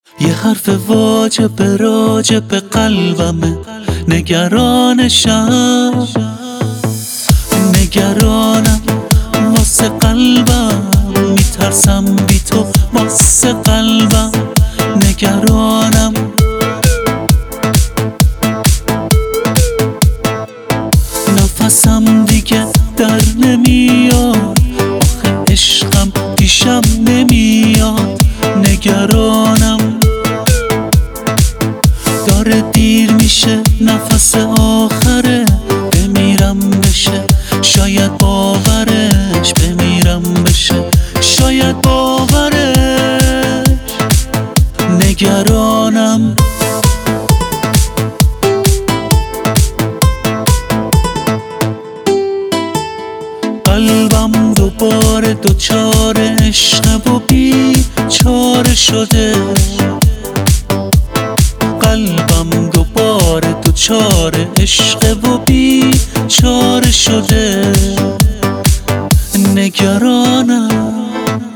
یه حرف واجب راجب قلبمه، نگرانشم، نگرانم واسه قلبم، میترسم بی تو واسه قلبم، نگرانم. نفسم دیگه در نمیاد، آخه عشقم پیشم نمیاد، نگرانم. داره دیر میشه، نفس آخره، بمیرم بشه شاید باورش، بمیرم بشه شاید باورش، نگرانم. قلبم دوباره دوچار عشق و بیچاره شده، قلبم دوباره دوچار عشق و بیچاره شده، نگرانم،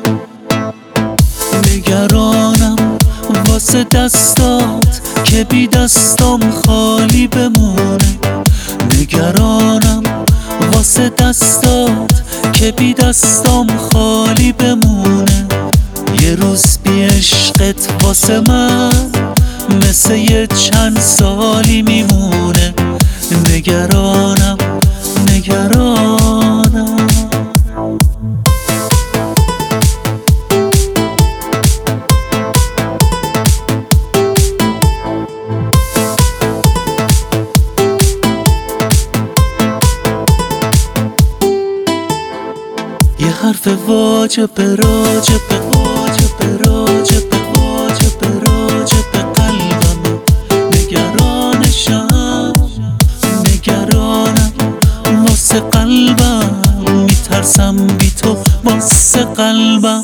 نگرانم واسه دستات که بی دستام خالی بمونه، نگرانم واسه دستات که بی دستام خالی بمونه. یه روز بی عشقت واسه من مثل یه چند سالی میمونه، نگرانم، نگرانم. یه حرف واجب راجب قلبم، نگرانشم، نگرانم واسه قلبم، میترسم بی تو واسه قلبم.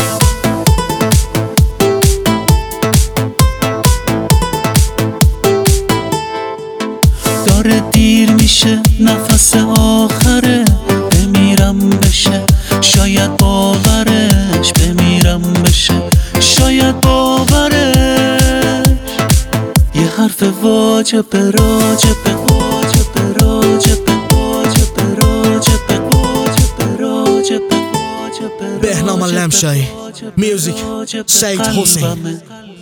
داره دیر میشه، نفس آخره، بمیرم بشه شاید باورش، بمیرم بشه شاید باورش. یه حرف واجب راجب بهنام لمشایی، میوزیک سعید حسین.